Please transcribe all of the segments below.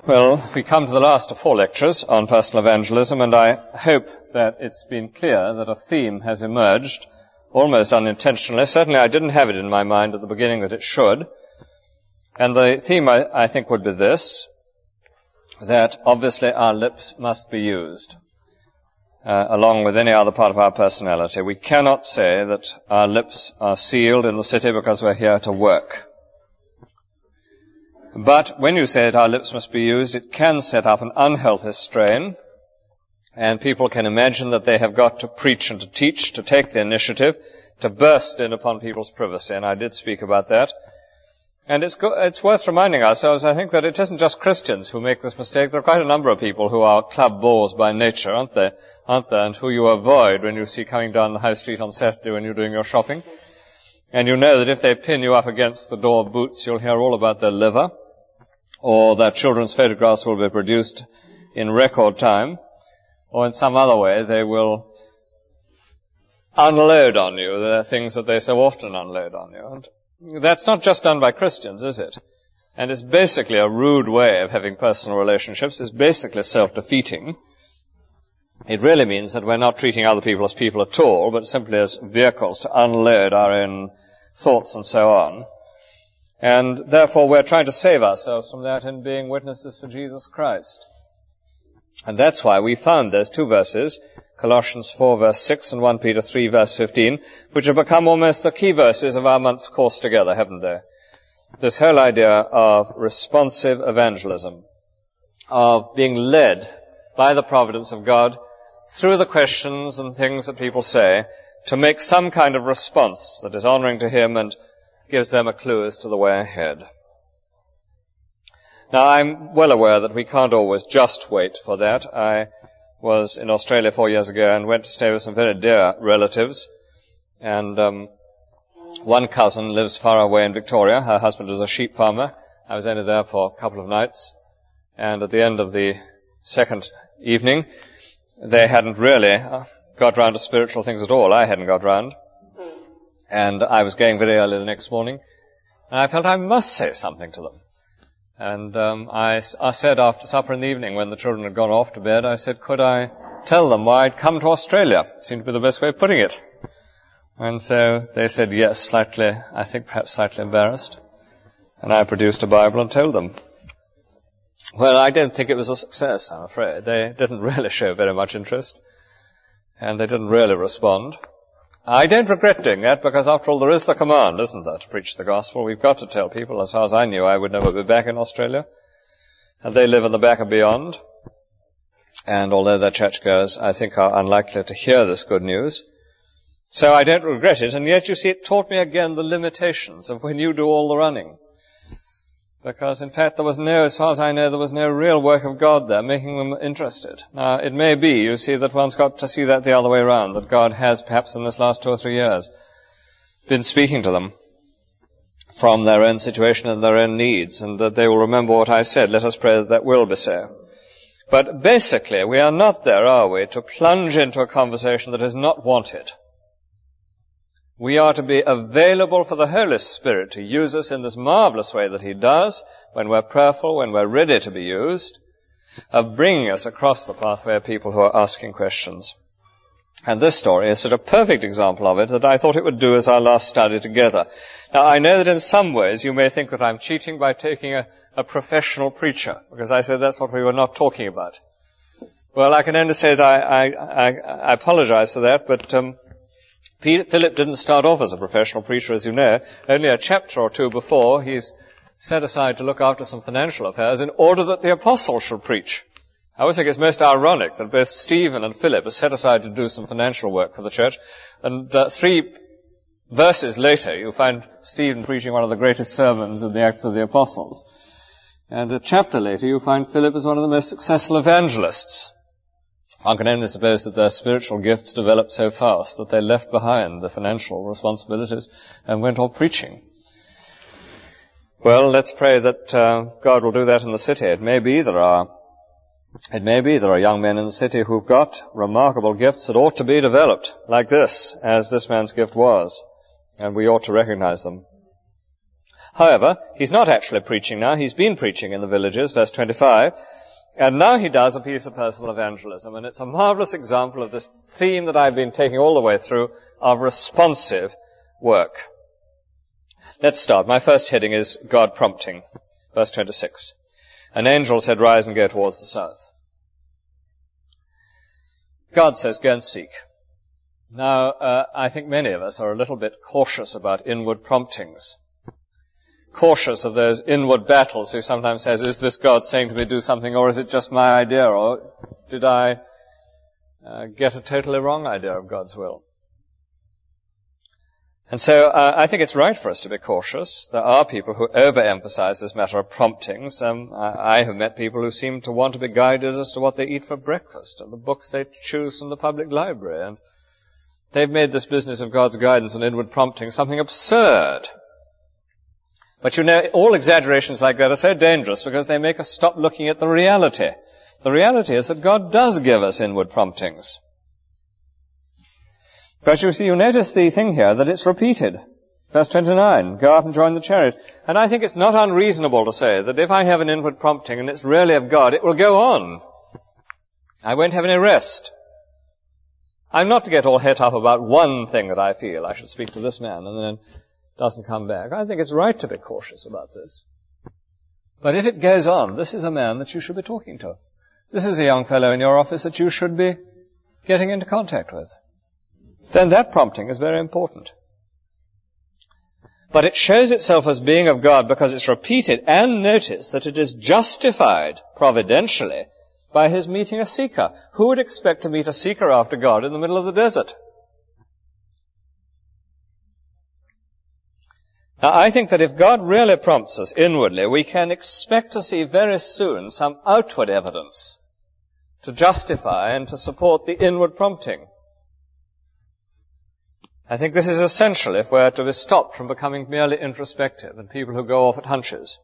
Well, we come to the last of 4 lectures on personal evangelism, and I hope that it's been clear that a theme has emerged, almost unintentionally. Certainly I didn't have it in my mind at the beginning that it should. And the theme, I think, would be this, that obviously our lips must be used, along with any other part of our personality. We cannot say that our lips are sealed in the city because we're here to work. But when you say that our lips must be used, it can set up an unhealthy strain, and people can imagine that they have got to preach and to teach, to take the initiative, to burst in upon people's privacy, and I did speak about that. And it's worth reminding ourselves, I think, that it isn't just Christians who make this mistake. There are quite a number of people who are club bores by nature, aren't there, and who you avoid when you see coming down the high street on Saturday when you're doing your shopping. And you know that if they pin you up against the door of Boots, you'll hear all about their liver, or that children's photographs will be produced in record time, or in some other way they will unload on you the things that they so often unload on you. And that's not just done by Christians, is it? And it's basically a rude way of having personal relationships. It's basically self-defeating. It really means that we're not treating other people as people at all, but simply as vehicles to unload our own thoughts and so on. And therefore we're trying to save ourselves from that in being witnesses for Jesus Christ. And that's why we found those 2 verses, Colossians 4 verse 6 and 1 Peter 3 verse 15, which have become almost the key verses of our month's course together, haven't they? This whole idea of responsive evangelism, of being led by the providence of God through the questions and things that people say to make some kind of response that is honoring to Him and gives them a clue as to the way ahead. Now, I'm well aware that we can't always just wait for that. I was in Australia 4 years ago and went to stay with some very dear relatives. And one cousin lives far away in Victoria. Her husband is a sheep farmer. I was only there for a couple of nights. And at the end of the second evening, they hadn't really got round to spiritual things at all. I hadn't got round. And I was going very early the next morning. And I felt I must say something to them. And I said after supper in the evening, when the children had gone off to bed, I said, could I tell them why I'd come to Australia? It seemed to be the best way of putting it. And so they said yes, slightly, I think perhaps slightly embarrassed. And I produced a Bible and told them. Well, I don't think it was a success, I'm afraid. They didn't really show very much interest. And they didn't really respond. I don't regret doing that, because after all there is the command, isn't there, to preach the gospel. We've got to tell people. As far as I knew, I would never be back in Australia. And they live in the back and beyond. And although they're churchgoers, I think are unlikely to hear this good news. So I don't regret it, and yet you see it taught me again the limitations of when you do all the running. Because in fact as far as I know, there was no real work of God there making them interested. Now it may be, you see, that one's got to see that the other way around, that God has perhaps in this last 2 or 3 years been speaking to them from their own situation and their own needs, and that they will remember what I said. Let us pray that that will be so. But basically, we are not there, are we, to plunge into a conversation that is not wanted. We are to be available for the Holy Spirit to use us in this marvelous way that He does, when we're prayerful, when we're ready to be used, of bringing us across the pathway of people who are asking questions. And this story is such a perfect example of it that I thought it would do as our last study together. Now, I know that in some ways you may think that I'm cheating by taking a professional preacher, because I said that's what we were not talking about. Well, I can only say that I apologize for that, but Philip didn't start off as a professional preacher, as you know. Only a chapter or 2 before, he's set aside to look after some financial affairs in order that the apostles should preach. I always think it's most ironic that both Stephen and Philip are set aside to do some financial work for the church, and 3 verses later you find Stephen preaching one of the greatest sermons in the Acts of the Apostles. And a chapter later you find Philip as one of the most successful evangelists. One can only suppose that their spiritual gifts developed so fast that they left behind the financial responsibilities and went off preaching. Well, let's pray that God will do that in the city. It may be there are young men in the city who've got remarkable gifts that ought to be developed like this, as this man's gift was, and we ought to recognize them. However, he's not actually preaching now. He's been preaching in the villages, verse 25. And now he does a piece of personal evangelism. And it's a marvelous example of this theme that I've been taking all the way through of responsive work. Let's start. My first heading is God prompting. Verse 26. An angel said, rise and go towards the south. God says, go and seek. Now, I think many of us are a little bit cautious about inward promptings. Cautious of those inward battles who sometimes says, is this God saying to me do something, or is it just my idea, or did I get a totally wrong idea of God's will? And so I think it's right for us to be cautious. There are people who overemphasize this matter of promptings. I have met people who seem to want to be guided as to what they eat for breakfast and the books they choose from the public library. And they've made this business of God's guidance and inward prompting something absurd. But you know, all exaggerations like that are so dangerous because they make us stop looking at the reality. The reality is that God does give us inward promptings. But you see, you notice the thing here, that it's repeated. Verse 29, go up and join the chariot. And I think it's not unreasonable to say that if I have an inward prompting and it's really of God, it will go on. I won't have any rest. I'm not to get all het up about one thing that I feel. I should speak to this man and then it doesn't come back. I think it's right to be cautious about this. But if it goes on, this is a man that you should be talking to. This is a young fellow in your office that you should be getting into contact with. Then that prompting is very important. But it shows itself as being of God because it's repeated, and notice that it is justified providentially by his meeting a seeker. Who would expect to meet a seeker after God in the middle of the desert? Now, I think that if God really prompts us inwardly, we can expect to see very soon some outward evidence to justify and to support the inward prompting. I think this is essential if we're to be stopped from becoming merely introspective and people who go off at hunches.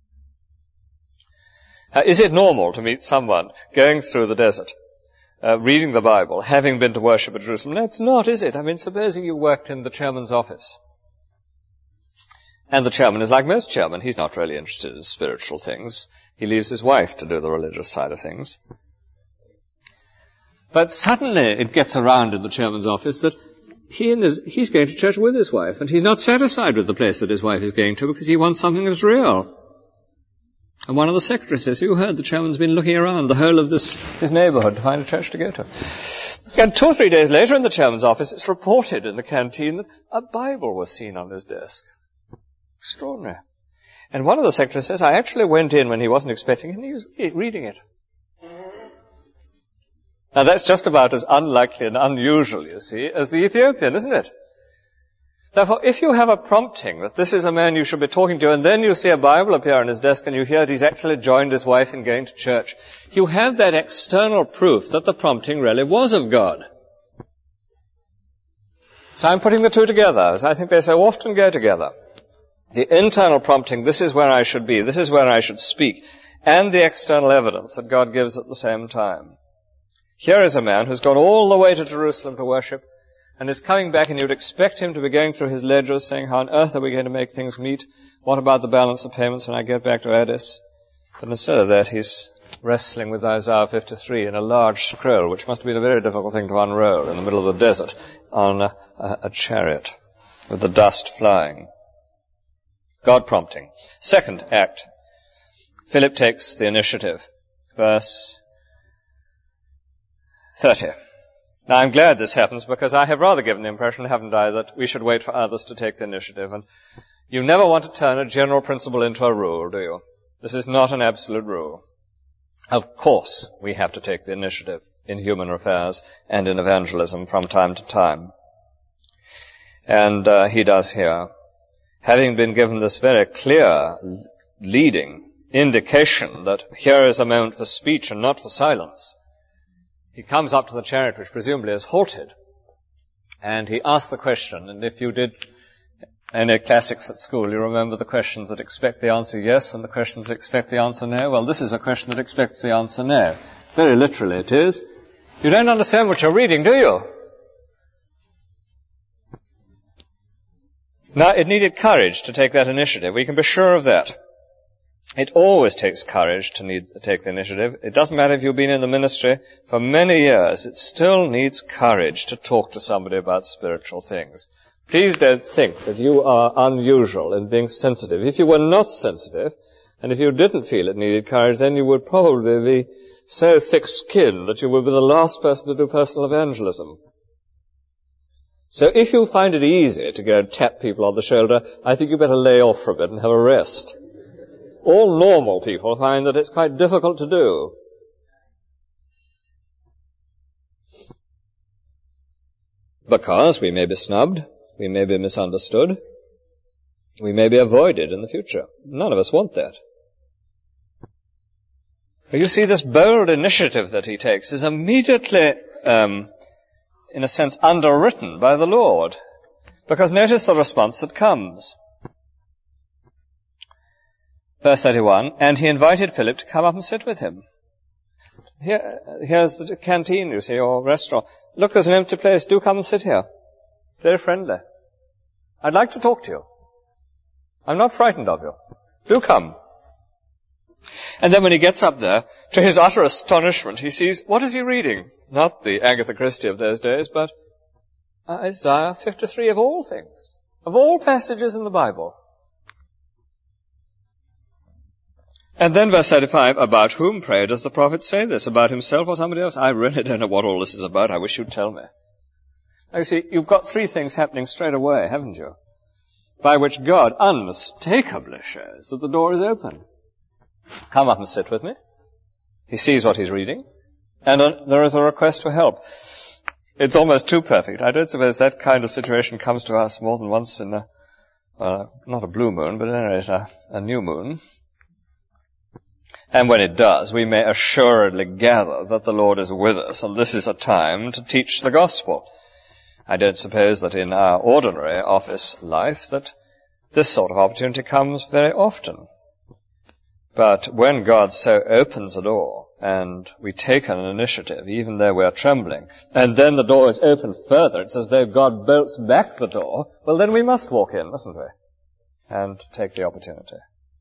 Is it normal to meet someone going through the desert, reading the Bible, having been to worship at Jerusalem? No, it's not, is it? I mean, supposing you worked in the chairman's office. And the chairman is like most chairmen. He's not really interested in spiritual things. He leaves his wife to do the religious side of things. But suddenly it gets around in the chairman's office that he's going to church with his wife, and he's not satisfied with the place that his wife is going to because he wants something that's real. And one of the secretaries says, you heard the chairman's been looking around the whole of his neighborhood to find a church to go to. And 2 or 3 days later in the chairman's office, it's reported in the canteen that a Bible was seen on his desk. Extraordinary. And one of the secretaries says, I actually went in when he wasn't expecting it, and he was reading it. Now that's just about as unlikely and unusual, you see, as the Ethiopian, isn't it? Therefore, if you have a prompting that this is a man you should be talking to, and then you see a Bible appear on his desk and you hear that he's actually joined his wife in going to church, you have that external proof that the prompting really was of God. So I'm putting the two together, as I think they so often go together. The internal prompting, this is where I should be, this is where I should speak, and the external evidence that God gives at the same time. Here is a man who's gone all the way to Jerusalem to worship and is coming back, and you'd expect him to be going through his ledgers saying, how on earth are we going to make things meet? What about the balance of payments when I get back to Addis? But instead of that, he's wrestling with Isaiah 53 in a large scroll, which must have been a very difficult thing to unroll in the middle of the desert on a chariot with the dust flying. God prompting. Second act. Philip takes the initiative. Verse 30. Now, I'm glad this happens because I have rather given the impression, haven't I, that we should wait for others to take the initiative. And you never want to turn a general principle into a rule, do you? This is not an absolute rule. Of course, we have to take the initiative in human affairs and in evangelism from time to time. And he does here. Having been given this very clear leading indication that here is a moment for speech and not for silence, he comes up to the chariot, which presumably is halted, and he asks the question. And if you did any classics at school, you remember the questions that expect the answer yes and the questions that expect the answer no. Well, this is a question that expects the answer no. Very literally it is. You don't understand what you're reading, do you? Now, it needed courage to take that initiative. We can be sure of that. It always takes courage to take the initiative. It doesn't matter if you've been in the ministry for many years. It still needs courage to talk to somebody about spiritual things. Please don't think that you are unusual in being sensitive. If you were not sensitive, and if you didn't feel it needed courage, then you would probably be so thick-skinned that you would be the last person to do personal evangelism. So if you find it easy to go and tap people on the shoulder, I think you better lay off for a bit and have a rest. All normal people find that it's quite difficult to do. Because we may be snubbed, we may be misunderstood, we may be avoided in the future. None of us want that. But you see, this bold initiative that he takes is immediately, in a sense, underwritten by the Lord. Because notice the response that comes. Verse 31, and he invited Philip to come up and sit with him. Here's the canteen, you see, or restaurant. Look, there's an empty place. Do come and sit here. Very friendly. I'd like to talk to you. I'm not frightened of you. Do come. And then when he gets up there, to his utter astonishment, he sees, what is he reading? Not the Agatha Christie of those days, but Isaiah 53 of all things, of all passages in the Bible. And then verse 35, about whom, pray, does the prophet say this? About himself or somebody else? I really don't know what all this is about. I wish you'd tell me. Now you see, you've got three things happening straight away, haven't you? By which God unmistakably shows that the door is open. Come up and sit with me. He sees what he's reading. And there is a request for help. It's almost too perfect. I don't suppose that kind of situation comes to us more than once in not a blue moon, but anyway, a new moon. And when it does, we may assuredly gather that the Lord is with us, and this is a time to teach the gospel. I don't suppose that in our ordinary office life that this sort of opportunity comes very often. But when God so opens a door, and we take an initiative, even though we are trembling, and then the door is opened further, it's as though God bolts back the door, well then we must walk in, mustn't we? And take the opportunity.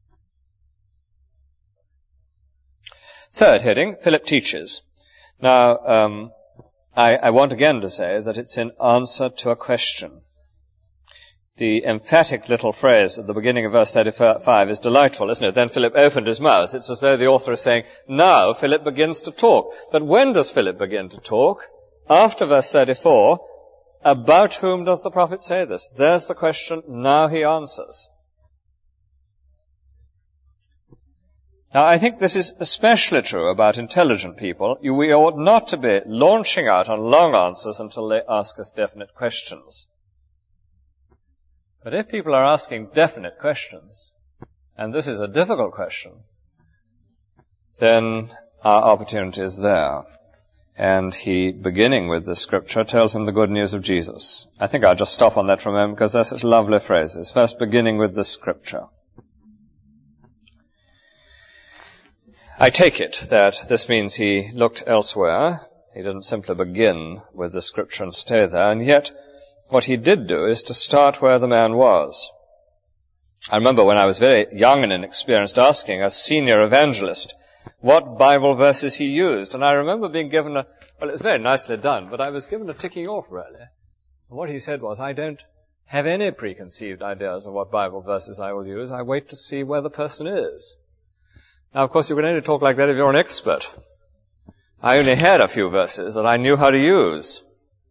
Third heading, Philip teaches. Now, I want again to say that it's in answer to a question. The emphatic little phrase at the beginning of verse 35 is delightful, isn't it? Then Philip opened his mouth. It's as though the author is saying, now Philip begins to talk. But when does Philip begin to talk? After verse 34, about whom does the prophet say this? There's the question, now he answers. Now, I think this is especially true about intelligent people. We ought not to be launching out on long answers until they ask us definite questions. But if people are asking definite questions, and this is a difficult question, then our opportunity is there. And he, beginning with this scripture, tells him the good news of Jesus. I think I'll just stop on that for a moment because they're such lovely phrases. First, beginning with this scripture. I take it that this means he looked elsewhere. He didn't simply begin with the scripture and stay there. And yet, what he did do is to start where the man was. I remember when I was very young and inexperienced asking a senior evangelist what Bible verses he used. And I remember being given well, it was very nicely done, but I was given a ticking off, really. And what he said was, I don't have any preconceived ideas of what Bible verses I will use. I wait to see where the person is. Now, of course, you can only talk like that if you're an expert. I only had a few verses that I knew how to use.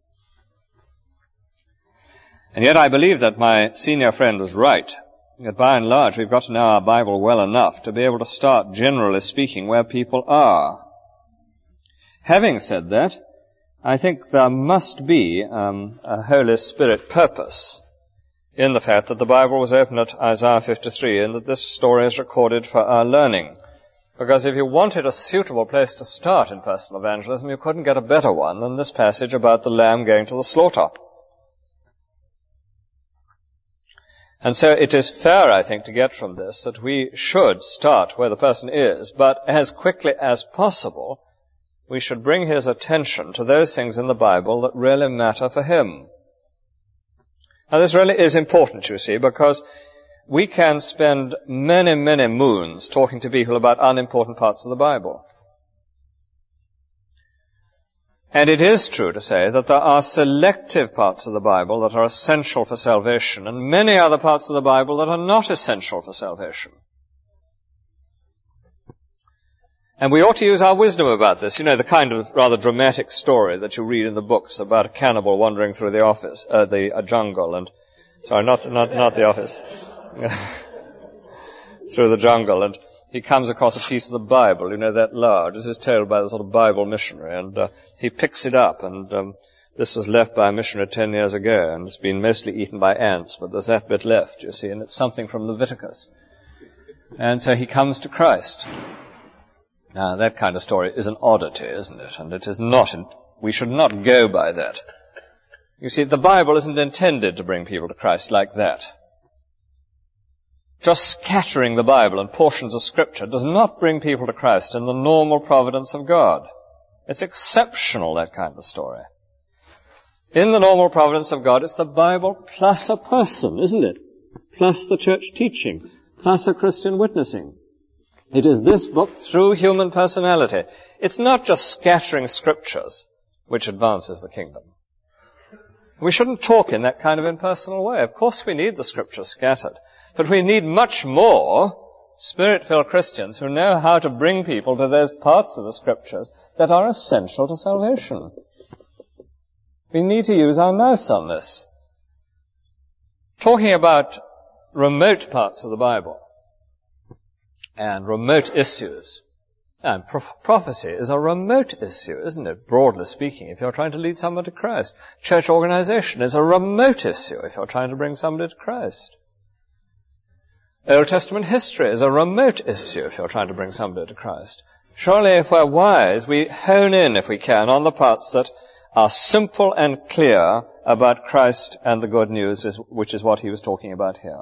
And yet I believe that my senior friend was right, that by and large we've got to know our Bible well enough to be able to start, generally speaking, where people are. Having said that, I think there must be a Holy Spirit purpose in the fact that the Bible was open at Isaiah 53 and that this story is recorded for our learning. Because if you wanted a suitable place to start in personal evangelism, you couldn't get a better one than this passage about the lamb going to the slaughter. And so it is fair, I think, to get from this that we should start where the person is, but as quickly as possible, we should bring his attention to those things in the Bible that really matter for him. Now this really is important, you see, because we can spend many, many moons talking to people about unimportant parts of the Bible. And it is true to say that there are selective parts of the Bible that are essential for salvation, and many other parts of the Bible that are not essential for salvation. And we ought to use our wisdom about this. You know, the kind of rather dramatic story that you read in the books about a cannibal wandering through the jungle, and, sorry, not the office, through the jungle, and he comes across a piece of the Bible, you know, that large. This is told by the sort of Bible missionary, and he picks it up, and this was left by a missionary 10 years ago, and it's been mostly eaten by ants, but there's that bit left, you see, and it's something from Leviticus. And so he comes to Christ. Now, that kind of story is an oddity, isn't it? And it is not, we should not go by that. You see, the Bible isn't intended to bring people to Christ like that. Just scattering the Bible and portions of Scripture does not bring people to Christ in the normal providence of God. It's exceptional, that kind of story. In the normal providence of God, it's the Bible plus a person, isn't it? Plus the church teaching, plus a Christian witnessing. It is this book through human personality. It's not just scattering Scriptures which advances the kingdom. We shouldn't talk in that kind of impersonal way. Of course we need the Scriptures scattered. But we need much more Spirit-filled Christians who know how to bring people to those parts of the Scriptures that are essential to salvation. We need to use our mouths on this. Talking about remote parts of the Bible and remote issues. And prophecy is a remote issue, isn't it? Broadly speaking, if you're trying to lead someone to Christ. Church organization is a remote issue if you're trying to bring somebody to Christ. Old Testament history is a remote issue if you're trying to bring somebody to Christ. Surely if we're wise, we hone in, if we can, on the parts that are simple and clear about Christ and the good news, which is what he was talking about here.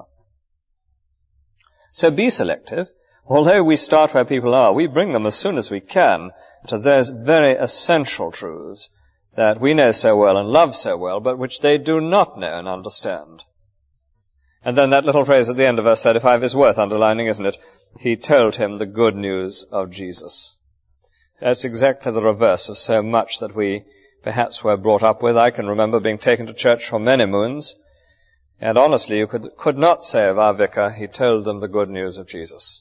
So be selective. Although we start where people are, we bring them as soon as we can to those very essential truths that we know so well and love so well, but which they do not know and understand. And then that little phrase at the end of verse 35 is worth underlining, isn't it? He told him the good news of Jesus. That's exactly the reverse of so much that we perhaps were brought up with. I can remember being taken to church for many moons, and honestly, you could not say of our vicar, he told them the good news of Jesus.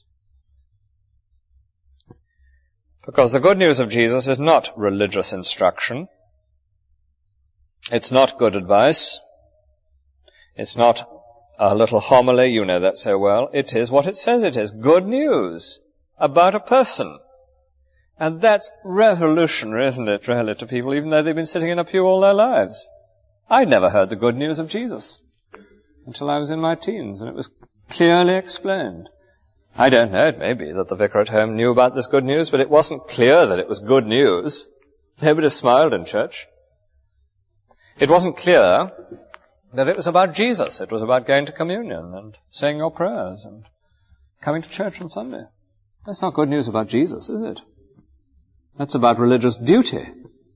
Because the good news of Jesus is not religious instruction. It's not good advice. It's not a little homily, you know that so well. It is what it says it is, good news about a person. And that's revolutionary, isn't it, really, to people, even though they've been sitting in a pew all their lives. I'd never heard the good news of Jesus until I was in my teens, and it was clearly explained. I don't know, it may be that the vicar at home knew about this good news, but it wasn't clear that it was good news. Nobody smiled in church. It wasn't clear that it was about Jesus. It was about going to communion and saying your prayers and coming to church on Sunday. That's not good news about Jesus, is it? That's about religious duty.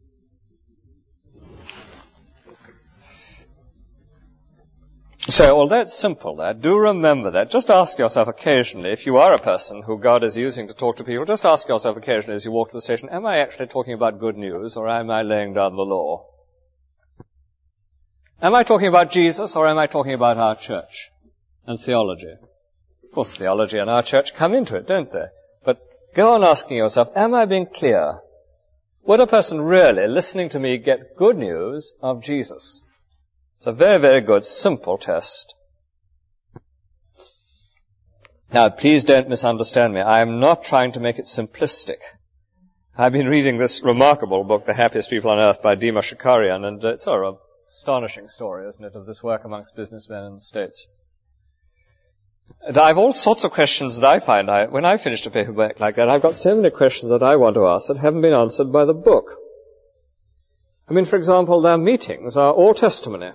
So, although it's simple there, do remember that. Just ask yourself occasionally, if you are a person who God is using to talk to people, just ask yourself occasionally as you walk to the station, am I actually talking about good news, or am I laying down the law? Am I talking about Jesus, or am I talking about our church and theology? Of course, theology and our church come into it, don't they? But go on asking yourself, am I being clear? Would a person really, listening to me, get good news of Jesus? It's a very, very good, simple test. Now, please don't misunderstand me. I am not trying to make it simplistic. I've been reading this remarkable book, The Happiest People on Earth, by Dima Shakarian, and it's an astonishing story, isn't it, of this work amongst businessmen in the States. And I have all sorts of questions that I find, when I finished a paperback like that, I've got so many questions that I want to ask that haven't been answered by the book. I mean, for example, their meetings are all testimony.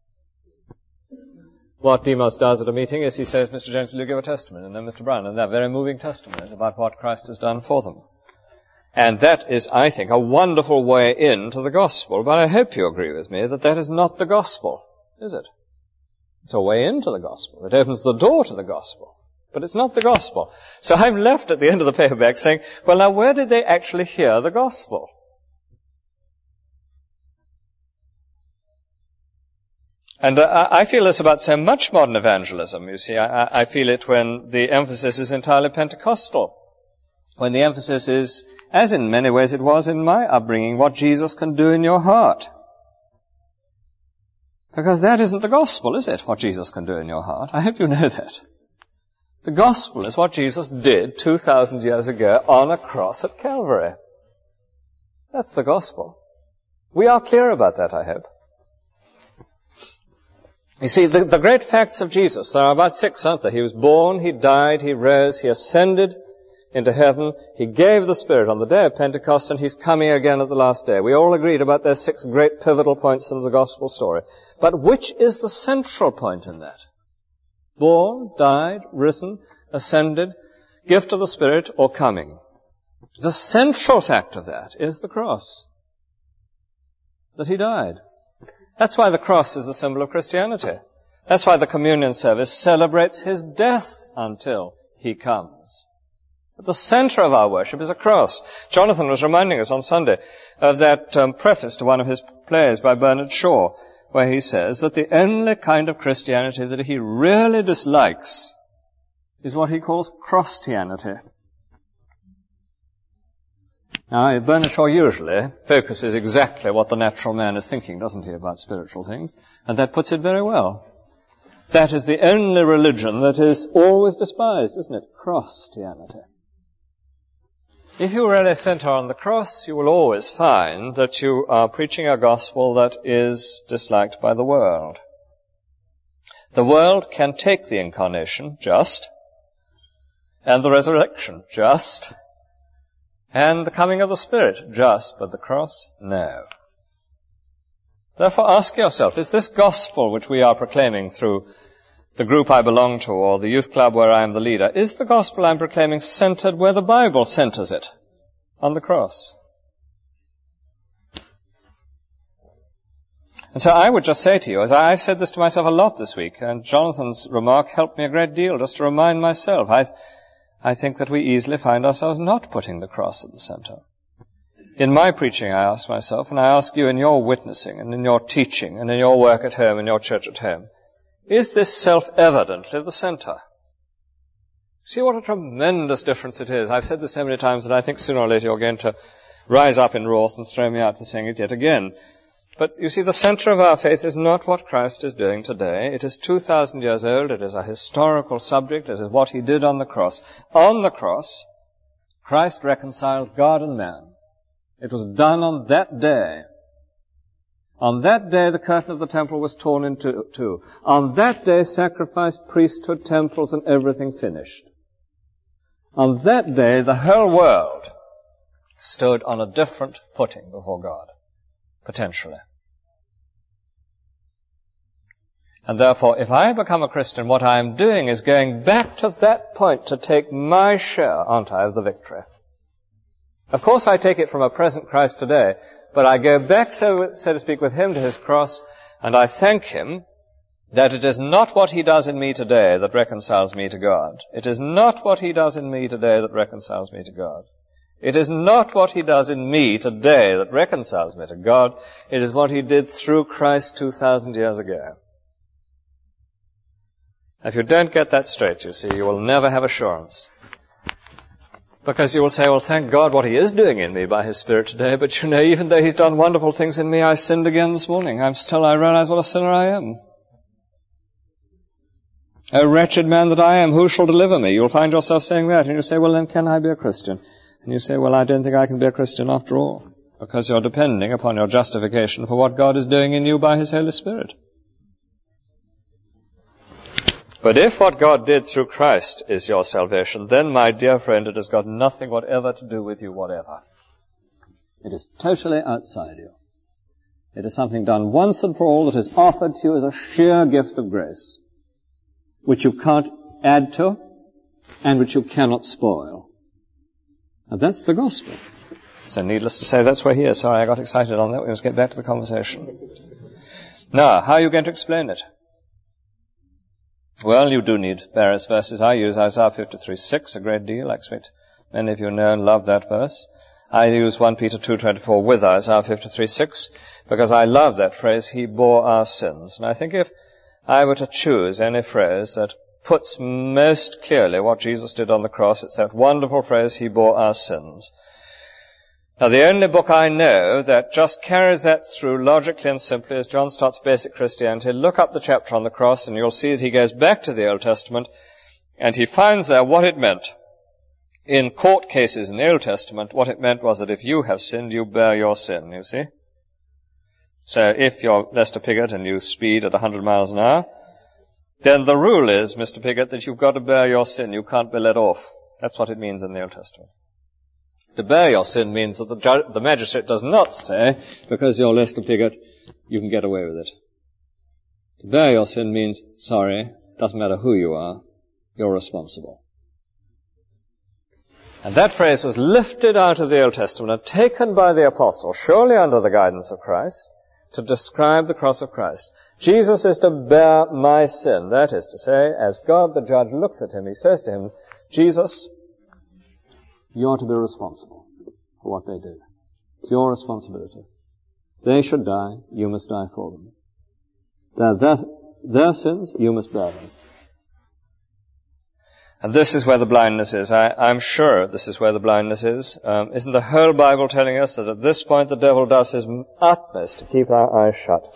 What Demos does at a meeting is he says, Mr. Jones, will you give a testimony? And then Mr. Brown, and they're very moving testimonies about what Christ has done for them. And that is, I think, a wonderful way into the gospel. But I hope you agree with me that that is not the gospel, is it? It's a way into the gospel. It opens the door to the gospel. But it's not the gospel. So I'm left at the end of the paperback saying, well, now where did they actually hear the gospel? And I feel this about so much modern evangelism, you see. I feel it when the emphasis is entirely Pentecostal. When the emphasis is, as in many ways it was in my upbringing, what Jesus can do in your heart. Because that isn't the gospel, is it, what Jesus can do in your heart? I hope you know that. The gospel is what Jesus did 2,000 years ago on a cross at Calvary. That's the gospel. We are clear about that, I hope. You see, the great facts of Jesus, there are about 6, aren't there? He was born, he died, he rose, he ascended into heaven, he gave the Spirit on the day of Pentecost, and he's coming again at the last day. We all agreed about those 6 great pivotal points in the gospel story. But which is the central point in that? Born, died, risen, ascended, gift of the Spirit, or coming? The central fact of that is the cross. That he died. That's why the cross is the symbol of Christianity. That's why the communion service celebrates his death until he comes. At the center of our worship is a cross. Jonathan was reminding us on Sunday of that preface to one of his plays by Bernard Shaw, where he says that the only kind of Christianity that he really dislikes is what he calls Christianity. Now, Bernard Shaw usually focuses exactly what the natural man is thinking, doesn't he, about spiritual things? And that puts it very well. That is the only religion that is always despised, isn't it? Christianity. If you really center on the cross, you will always find that you are preaching a gospel that is disliked by the world. The world can take the incarnation, just, and the resurrection, just, and the coming of the Spirit, just, but the cross, no. Therefore ask yourself, is this gospel which we are proclaiming through the group I belong to or the youth club where I am the leader, is the gospel I'm proclaiming centered where the Bible centers it? On the cross. And so I would just say to you, as I've said this to myself a lot this week, and Jonathan's remark helped me a great deal just to remind myself, I think that we easily find ourselves not putting the cross at the center. In my preaching, I ask myself, and I ask you in your witnessing, and in your teaching, and in your work at home, in your church at home, is this self-evidently the center? See what a tremendous difference it is. I've said this so many times that I think sooner or later you're going to rise up in wrath and throw me out for saying it yet again. But you see, the center of our faith is not what Christ is doing today. It is 2,000 years old. It is a historical subject. It is what he did on the cross. On the cross, Christ reconciled God and man. It was done on that day. On that day, the curtain of the temple was torn in two. On that day, sacrifice, priesthood, temples, and everything finished. On that day, the whole world stood on a different footing before God, potentially. And therefore, if I become a Christian, what I am doing is going back to that point to take my share, aren't I, of the victory. Of course, I take it from a present Christ today, but I go back, so to speak, with him to his cross, and I thank him that it is not what he does in me today that reconciles me to God. It is not what he does in me today that reconciles me to God. It is not what he does in me today that reconciles me to God. It is what he did through Christ 2,000 years ago. If you don't get that straight, you see, you will never have assurance. Because you will say, well, thank God what he is doing in me by his Spirit today, but you know, even though he's done wonderful things in me, I sinned again this morning. I realize what a sinner I am. O wretched man that I am, who shall deliver me? You'll find yourself saying that, and you say, well, then can I be a Christian? And you say, well, I don't think I can be a Christian after all, because you're depending upon your justification for what God is doing in you by his Holy Spirit. But if what God did through Christ is your salvation, then, my dear friend, it has got nothing whatever to do with you whatever. It is totally outside you. It is something done once and for all that is offered to you as a sheer gift of grace, which you can't add to and which you cannot spoil. And that's the gospel. So needless to say, that's where he is. Sorry, I got excited on that. We must get back to the conversation. Now, how are you going to explain it? Well, you do need various verses. I use Isaiah 53:6 a great deal. I expect many of you know and love that verse. I use 1 Peter 2:24 with Isaiah 53:6 because I love that phrase, he bore our sins. And I think if I were to choose any phrase that puts most clearly what Jesus did on the cross, it's that wonderful phrase, he bore our sins. Now, the only book I know that just carries that through logically and simply is John Stott's Basic Christianity. Look up the chapter on the cross and you'll see that he goes back to the Old Testament and he finds there what it meant. In court cases in the Old Testament, what it meant was that if you have sinned, you bear your sin, you see. So if you're Lester Piggott and you speed at 100 miles an hour, then the rule is, Mr. Piggott, that you've got to bear your sin. You can't be let off. That's what it means in the Old Testament. To bear your sin means that the magistrate does not say, because you're Lester Piggott, you can get away with it. To bear your sin means, sorry, doesn't matter who you are, you're responsible. And that phrase was lifted out of the Old Testament and taken by the apostle, surely under the guidance of Christ, to describe the cross of Christ. Jesus is to bear my sin. That is to say, as God the judge looks at him, he says to him, Jesus, you're to be responsible for what they did. It's your responsibility. They should die, you must die for them. Their sins, you must bear them. And this is where the blindness is. I'm sure this is where the blindness is. Isn't the whole Bible telling us that at this point the devil does his utmost to keep our eyes shut?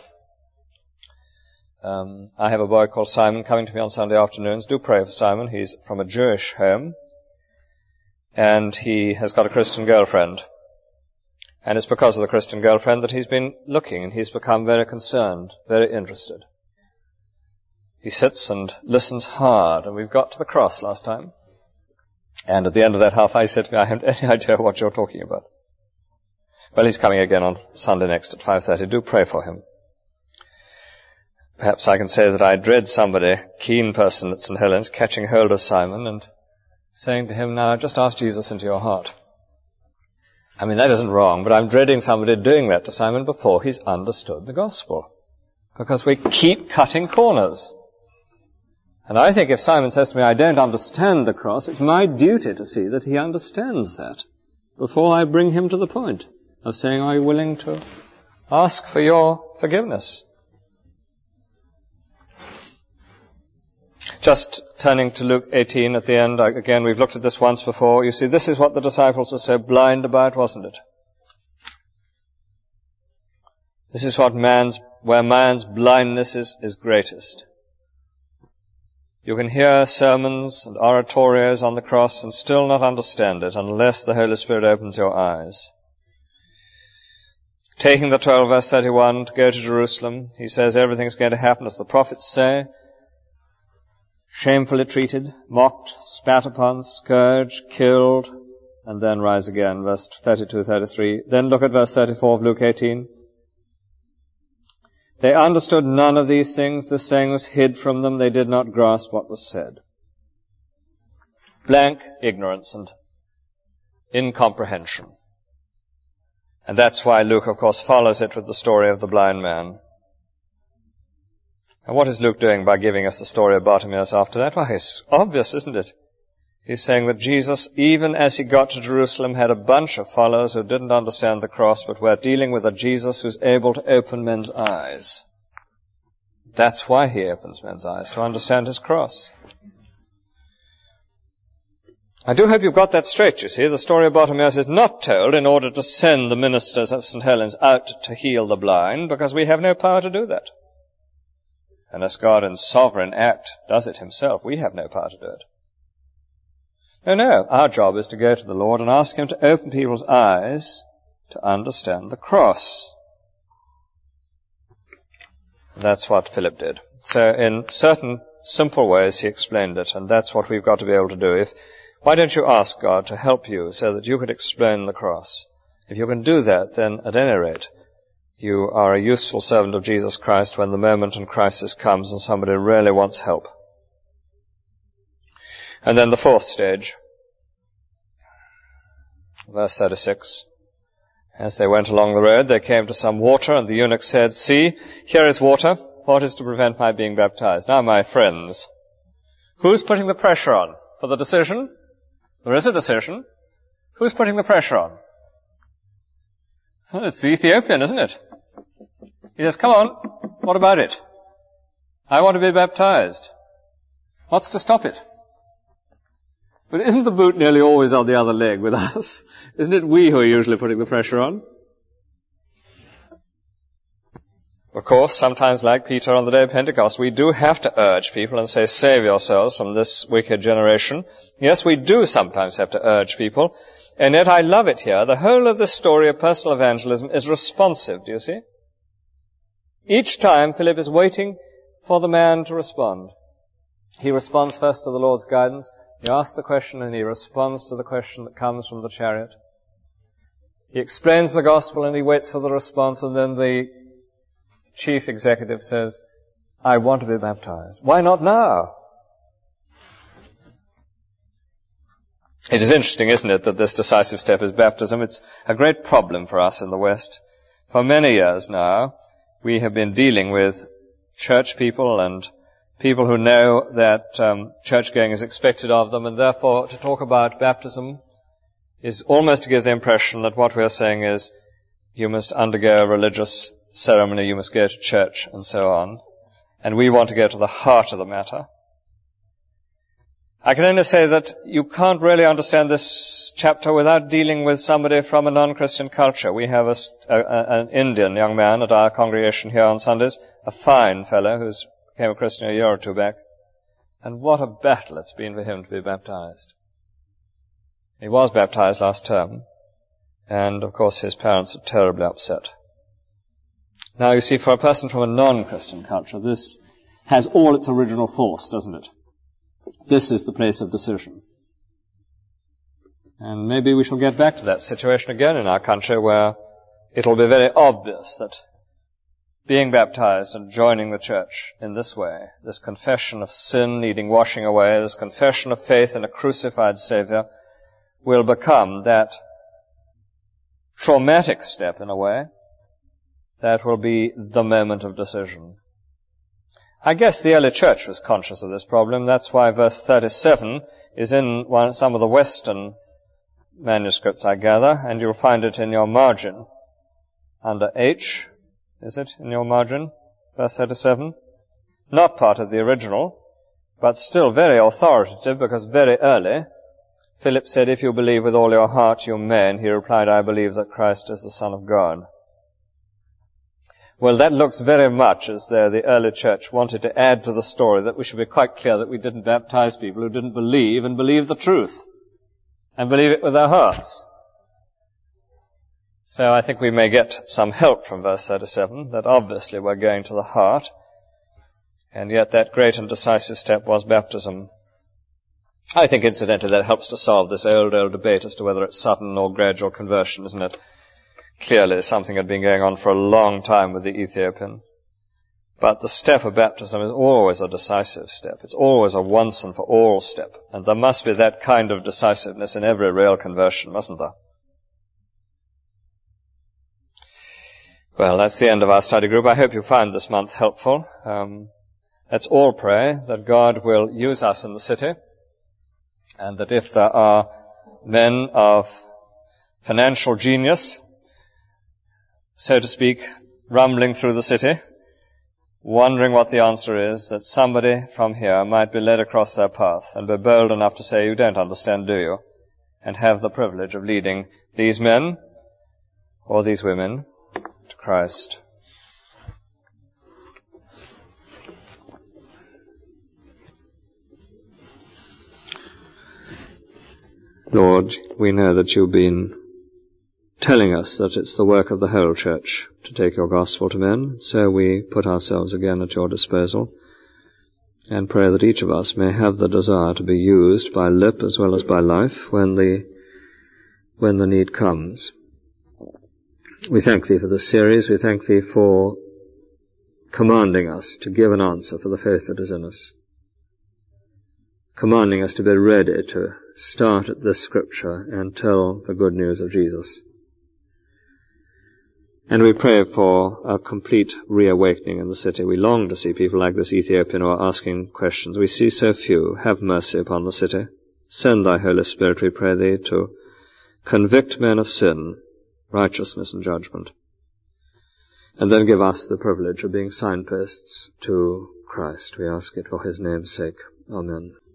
I have a boy called Simon coming to me on Sunday afternoons. Do pray for Simon. He's from a Jewish home. And he has got a Christian girlfriend. And it's because of the Christian girlfriend that he's been looking, and he's become very concerned, very interested. He sits and listens hard, and we've got to the cross last time. And at the end of that half, I said to me, I haven't any idea what you're talking about. Well, he's coming again on Sunday next at 5:30. Do pray for him. Perhaps I can say that I dread somebody, keen person at St. Helens, catching hold of Simon and saying to him, now, just ask Jesus into your heart. I mean, that isn't wrong, but I'm dreading somebody doing that to Simon before he's understood the gospel. Because we keep cutting corners. And I think if Simon says to me, I don't understand the cross, it's my duty to see that he understands that before I bring him to the point of saying, are you willing to ask for your forgiveness? Just turning to Luke 18 at the end, again, we've looked at this once before. You see, this is what the disciples were so blind about, wasn't it? This is where man's blindness is greatest. You can hear sermons and oratorios on the cross and still not understand it unless the Holy Spirit opens your eyes. Taking the 12, verse 31, to go to Jerusalem, he says everything's going to happen as the prophets say. Shamefully treated, mocked, spat upon, scourged, killed, and then rise again, verse 32, 33. Then look at verse 34 of Luke 18. They understood none of these things. The saying was hid from them. They did not grasp what was said. Blank ignorance and incomprehension. And that's why Luke, of course, follows it with the story of the blind man. And what is Luke doing by giving us the story of Bartimaeus after that? Well, it's obvious, isn't it? He's saying that Jesus, even as he got to Jerusalem, had a bunch of followers who didn't understand the cross, but were dealing with a Jesus who's able to open men's eyes. That's why he opens men's eyes, to understand his cross. I do hope you've got that straight, you see. The story of Bartimaeus is not told in order to send the ministers of St. Helens out to heal the blind, because we have no power to do that. Unless God in sovereign act does it himself, we have no power to do it. No, our job is to go to the Lord and ask him to open people's eyes to understand the cross. That's what Philip did. So in certain simple ways he explained it, and that's what we've got to be able to do. Why don't you ask God to help you so that you could explain the cross? If you can do that, then at any rate, you are a useful servant of Jesus Christ when the moment and crisis comes and somebody really wants help. And then the fourth stage, verse 36. As they went along the road, they came to some water, and the eunuch said, see, here is water. What is to prevent my being baptized? Now, my friends, Who's putting the pressure on for the decision? There is a decision. Who's putting the pressure on? Well, it's the Ethiopian, isn't it? He says, come on, what about it? I want to be baptized. What's to stop it? But isn't the boot nearly always on the other leg with us? Isn't it we who are usually putting the pressure on? Of course, sometimes like Peter on the day of Pentecost, we do have to urge people and say, save yourselves from this wicked generation. Yes, we do sometimes have to urge people. And yet I love it here. The whole of this story of personal evangelism is responsive, do you see? Each time Philip is waiting for the man to respond. He responds first to the Lord's guidance. He asks the question and he responds to the question that comes from the chariot. He explains the gospel and he waits for the response, and then the chief executive says, I want to be baptized. Why not now? It is interesting, isn't it, that this decisive step is baptism. It's a great problem for us in the West. For many years now, we have been dealing with church people and people who know that church-going is expected of them, and therefore to talk about baptism is almost to give the impression that what we are saying is you must undergo a religious ceremony, you must go to church, and so on. And we want to go to the heart of the matter. I can only say that you can't really understand this chapter without dealing with somebody from a non-Christian culture. We have an Indian young man at our congregation here on Sundays, a fine fellow who became a Christian a year or two back. And what a battle it's been for him to be baptized. He was baptized last term, and of course his parents are terribly upset. Now you see, for a person from a non-Christian culture, this has all its original force, doesn't it? This is the place of decision. And maybe we shall get back to that situation again in our country where it'll be very obvious that being baptized and joining the church in this way, this confession of sin needing washing away, this confession of faith in a crucified Savior, will become that traumatic step in a way that will be the moment of decision. I guess the early church was conscious of this problem. That's why verse 37 is in some of the Western manuscripts, I gather, and you'll find it in your margin. Under H, is it in your margin? Verse 37. Not part of the original, but still very authoritative, because very early Philip said, if you believe with all your heart, you may. And he replied, I believe that Christ is the Son of God. Well, that looks very much as though the early church wanted to add to the story that we should be quite clear that we didn't baptize people who didn't believe and believe the truth and believe it with their hearts. So I think we may get some help from verse 37, that obviously we're going to the heart, and yet that great and decisive step was baptism. I think, incidentally, that helps to solve this old debate as to whether it's sudden or gradual conversion, isn't it? Clearly, something had been going on for a long time with the Ethiopian. But the step of baptism is always a decisive step. It's always a once and for all step. And there must be that kind of decisiveness in every real conversion, mustn't there? Well, that's the end of our study group. I hope you find this month helpful. Let's all pray that God will use us in the city, and that if there are men of financial genius, so to speak, rumbling through the city, wondering what the answer is, that somebody from here might be led across their path and be bold enough to say, you don't understand, do you? And have the privilege of leading these men or these women to Christ. Lord, we know that you've been telling us that it's the work of the whole church to take your gospel to men, so we put ourselves again at your disposal and pray that each of us may have the desire to be used by lip as well as by life when the need comes. We thank thee for this series. We thank thee for commanding us to give an answer for the faith that is in us, commanding us to be ready to start at this scripture and tell the good news of Jesus. And we pray for a complete reawakening in the city. We long to see people like this Ethiopian who are asking questions. We see so few. Have mercy upon the city. Send thy Holy Spirit, we pray thee, to convict men of sin, righteousness, and judgment. And then give us the privilege of being signposts to Christ. We ask it for his name's sake. Amen.